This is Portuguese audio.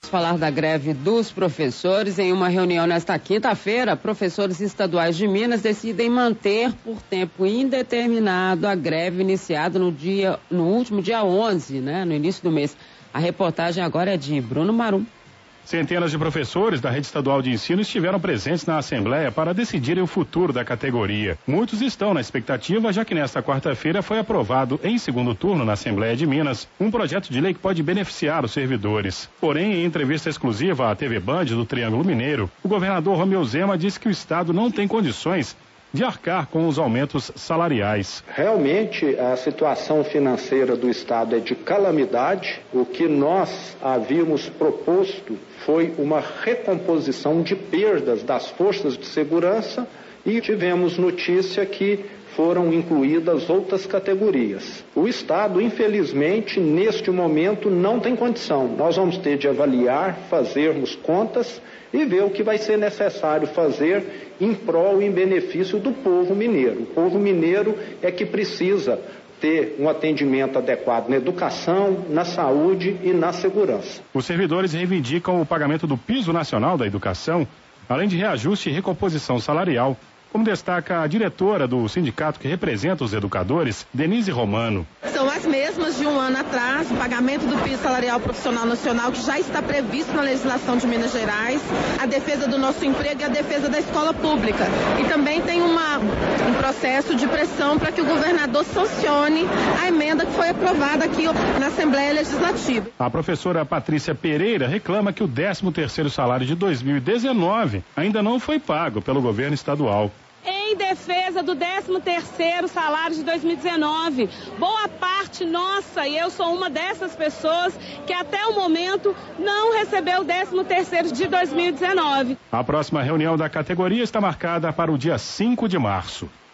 falar da greve dos professores. Em uma reunião nesta quinta-feira, professores estaduais de Minas decidem manter por tempo indeterminado a greve iniciada no último dia 11, no início do mês. A reportagem agora é de Bruno Marum. Centenas de professores da rede estadual de ensino estiveram presentes na Assembleia para decidirem o futuro da categoria. Muitos estão na expectativa, já que nesta quarta-feira foi aprovado em segundo turno na Assembleia de Minas um projeto de lei que pode beneficiar os servidores. Porém, em entrevista exclusiva à TV Band do Triângulo Mineiro, o governador Romeu Zema disse que o Estado não tem condições de arcar com os aumentos salariais. Realmente, a situação financeira do Estado é de calamidade. O que nós havíamos proposto foi uma recomposição de perdas das forças de segurança e tivemos notícia que foram incluídas outras categorias. O Estado, infelizmente, neste momento não tem condição. Nós vamos ter de avaliar, fazermos contas e ver o que vai ser necessário fazer em prol e em benefício do povo mineiro. O povo mineiro é que precisa ter um atendimento adequado na educação, na saúde e na segurança. Os servidores reivindicam o pagamento do piso nacional da educação, além de reajuste e recomposição salarial, como destaca a diretora do sindicato que representa os educadores, Denise Romano. São as mesmas de um ano atrás, o pagamento do piso salarial profissional nacional, que já está previsto na legislação de Minas Gerais, a defesa do nosso emprego e a defesa da escola pública. E também tem um processo de pressão para que o governador sancione a emenda que foi aprovada aqui na Assembleia Legislativa. A professora Patrícia Pereira reclama que o 13º salário de 2019 ainda não foi pago pelo governo estadual. Em defesa do 13º salário de 2019. Boa parte nossa, e eu sou uma dessas pessoas, que até o momento não recebeu o 13º de 2019. A próxima reunião da categoria está marcada para o dia 5 de março.